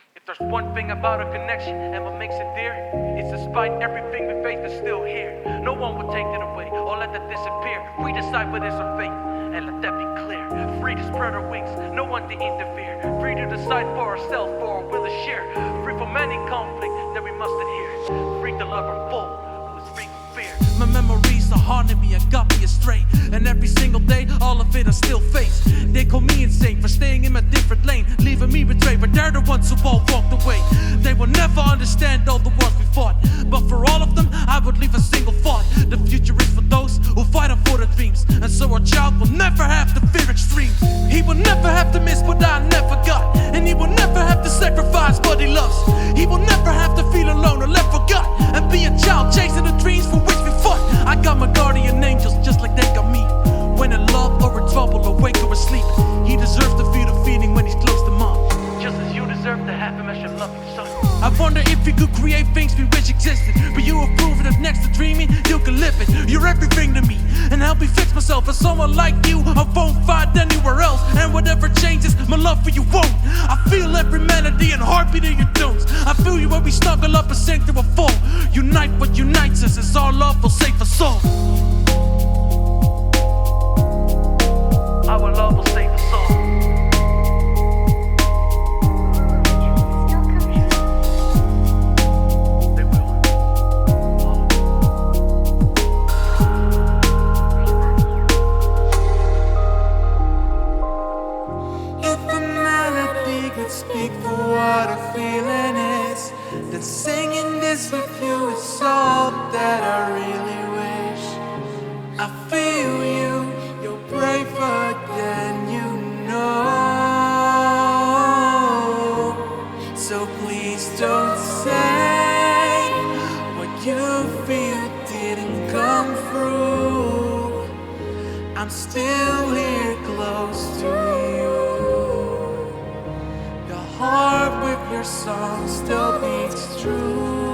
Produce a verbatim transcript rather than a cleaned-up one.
If there's one thing about a connection and what makes it dear, it's despite everything we face, it's still here. No one will take it away or let that disappear. We decide what is our fate, and let that be clear. Free to spread our wings, no one to interfere. Free to decide for ourselves, for our will to share. Free from any conflict that we must adhere. Free to love our full, who is free from fear. My memories are haunting me and got me astray, and every single day, all of it I still face. They call me insane for staying in a different lane, leaving me betrayed, but they're the ones who all walked away. They will never understand all the wars we fought, but for all of them, I would leave a single thought. The future is for those who fight on for their dreams, and so our child will never have to fear extremes. He will never have to miss what I never got, and he will never have to sacrifice what he loves. He will never have to feel alone or left forgot, and be a child chasing the dreams for which we fought. I got my guardian angels just like they got me. When in love or in trouble, awake or asleep, he deserves to feel the feeling when he's close to mom, just as you deserve to have him as your loving son. I wonder if you could create things we wish existed, but you have proven that next to dreaming, you can live it. You're everything to me, and help me fix myself. As someone like you, I won't find anywhere else, and whatever changes, my love for you won't. I feel every melody and heartbeat in your tunes. I feel you when we snuggle up and sing to a fall. Unite what unites us, it's our love will save us all. Our love will save us all. They will. If the melody could speak for what a feeling is, then singing this with you is all that I really wish. I feel you, you're braver than you know. So please don't say what you feel didn't come through. I'm still here close to you. Your heart with your song still beats true.